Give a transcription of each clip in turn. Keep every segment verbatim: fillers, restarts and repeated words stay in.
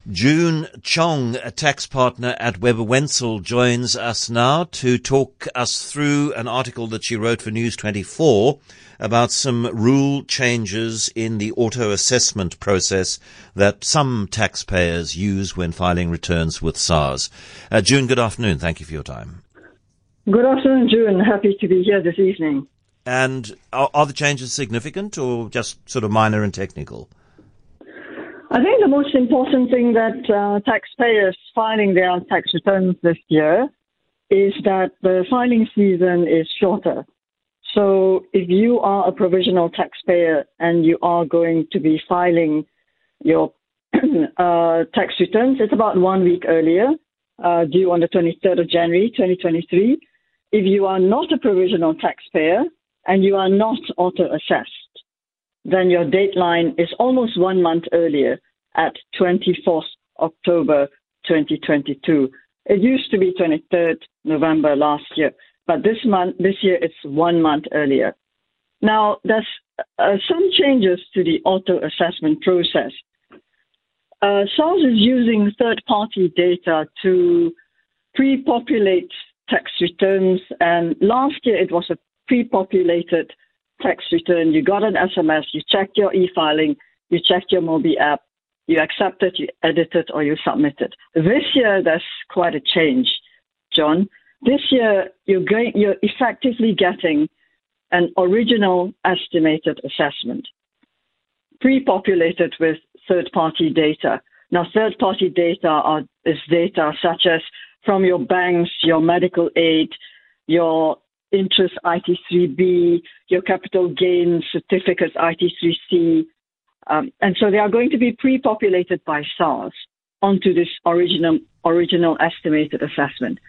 June Chong, a tax partner at Webber Wentzel, joins us now to talk us through an article that she wrote for News twenty-four about some rule changes in the auto assessment process that some taxpayers use when filing returns with SARS. Uh, June, good afternoon. Thank you for your time. Good afternoon, June. Happy to be here this evening. And are, are the changes significant or just sort of minor and technical? I think the most important thing that uh, taxpayers filing their tax returns this year is that the filing season is shorter. So if you are a provisional taxpayer and you are going to be filing your uh, tax returns, it's about one week earlier, uh, due on the twenty-third of January, twenty twenty-three. If you are not a provisional taxpayer and you are not auto-assessed, then your deadline is almost one month earlier at twenty-fourth of October twenty twenty-two. It used to be twenty-third November last year, but this month, this year, it's one month earlier. Now, there's uh, some changes to the auto-assessment process. Uh, SARS is using third-party data to pre-populate tax returns, and last year it was a pre-populated tax return. You got an S M S, you checked your e-filing, you checked your Mobi app, you accept it, you edit it, or you submit it. This year, there's quite a change, John. This year, you're going, you're effectively getting an original estimated assessment, pre-populated with third-party data. Now, third-party data are, is data such as from your banks, your medical aid, your interest I T three B, your capital gains certificates I T three C. Um, and so they are going to be pre-populated by SARS onto this original original estimated assessment.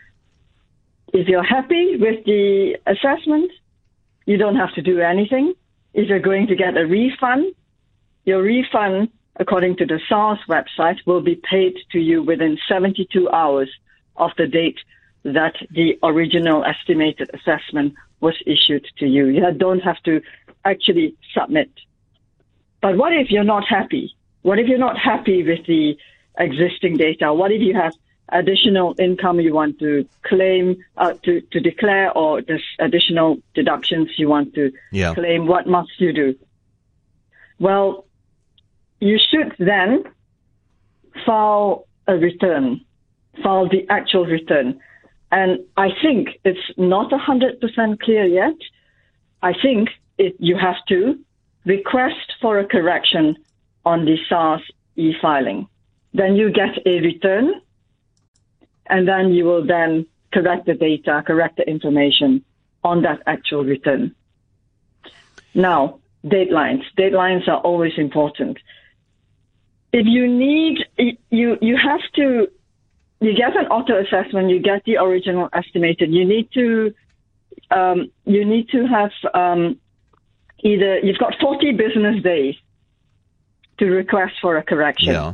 If you're happy with the assessment, you don't have to do anything. If you're going to get a refund, your refund, according to the SARS website, will be paid to you within seventy-two hours of the date that the original estimated assessment was issued to you. You don't have to actually submit. But what if you're not happy? What if you're not happy with the existing data? What if you have additional income you want to claim, uh, to, to declare, or there's additional deductions you want to yeah. claim? What must you do? Well, you should then file a return, file the actual return. And I think it's not one hundred percent clear yet. I think it, you have to request for a correction on the SARS e-filing. Then you get a return, and then you will then correct the data, correct the information on that actual return. Now, deadlines. Deadlines are always important. If you need, you you have to, you get an auto assessment, you get the original estimated. You need to, um, you need to have um, either you've got forty business days to request for a correction. Yeah.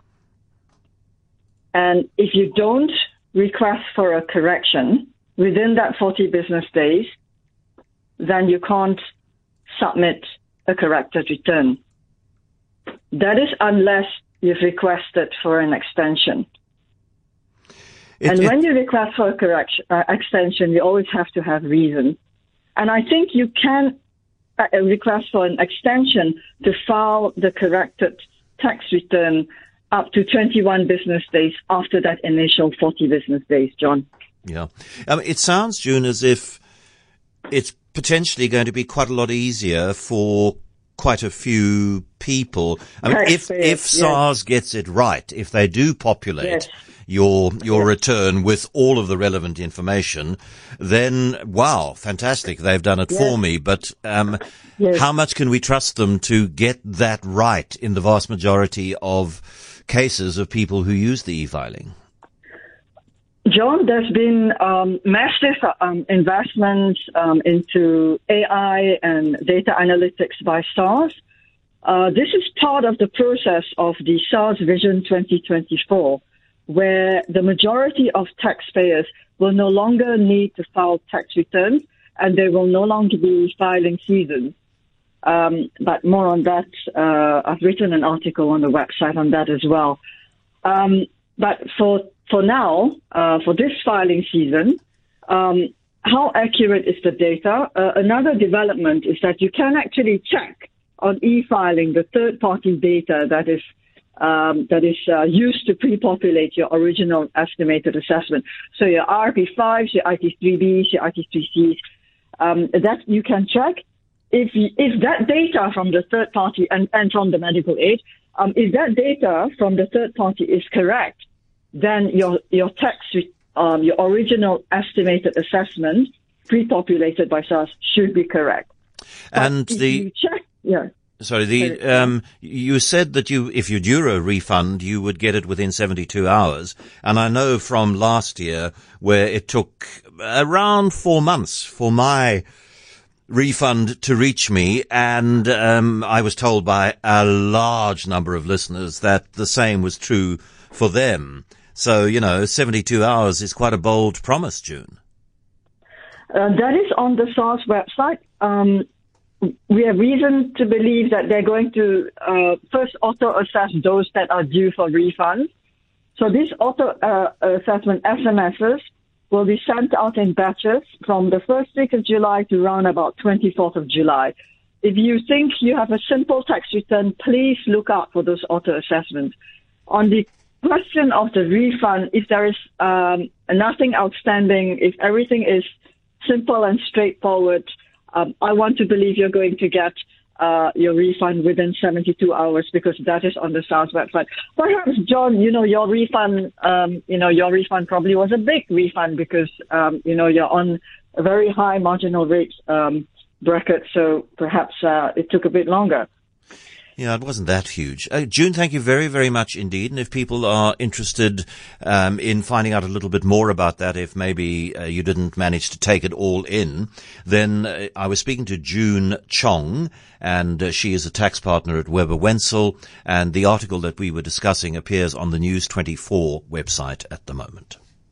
And if you don't request for a correction within that forty business days, then you can't submit a corrected return. That is unless you've requested for an extension. It, and it, when you request for a correction, uh, extension, you always have to have reason. And I think you can uh, request for an extension to file the corrected tax return up to twenty-one business days after that initial forty business days, John. Yeah. Um, it sounds, June, as if it's potentially going to be quite a lot easier for quite a few people. I mean, if, if SARS yes. gets it right, if they do populate yes. your your yes. return with all of the relevant information, then, wow, fantastic, they've done it yes. for me. But um, yes. how much can we trust them to get that right in the vast majority of cases of people who use the e-filing? John, there's been um, massive um, investments um, into A I and data analytics by SARS. Uh, this is part of the process of the SARS Vision twenty twenty-four, where the majority of taxpayers will no longer need to file tax returns, and there will no longer be filing seasons. Um, but more on that, uh, I've written an article on the website on that as well. Um, but for for now, uh, for this filing season, um, how accurate is the data? Uh, another development is that you can actually check on e-filing the third-party data that is um, that is uh, used to pre-populate your original estimated assessment. So your R P fives, your I T three Bs, your I T three Cs, um, that you can check. If you, if that data from the third party and, and from the medical aid, um, if that data from the third party is correct, then your your tax um, your original estimated assessment pre-populated by SARS should be correct. And but the you check, yeah. Sorry, the um, you said that you, if you'd Euro refund, you would get it within seventy-two hours. And I know from last year where it took around four months for my refund to reach me, and um, I was told by a large number of listeners that the same was true for them. So, you know, seventy-two hours is quite a bold promise, June. Uh, that is on the SARS website. Um, we have reason to believe that they're going to uh, first auto-assess those that are due for refund. So these auto-assessment uh, S M Ses will be sent out in batches from the first week of July to around about twenty-fourth of July. If you think you have a simple tax return, please look out for those auto-assessments. On the question of the refund, if there is um, nothing outstanding, if everything is simple and straightforward, um, I want to believe you're going to get uh, your refund within seventy-two hours, because that is on the SARS website. Perhaps, John, you know, your refund, um, you know, your refund probably was a big refund because, um, you know, you're on a very high marginal rate um, bracket, so perhaps uh, it took a bit longer. Yeah, it wasn't that huge. Uh, June, thank you very, very much indeed. And if people are interested um, in finding out a little bit more about that, if maybe uh, you didn't manage to take it all in, then uh, I was speaking to June Chong, and uh, she is a tax partner at Weber Wenzel, and the article that we were discussing appears on the News twenty-four website at the moment.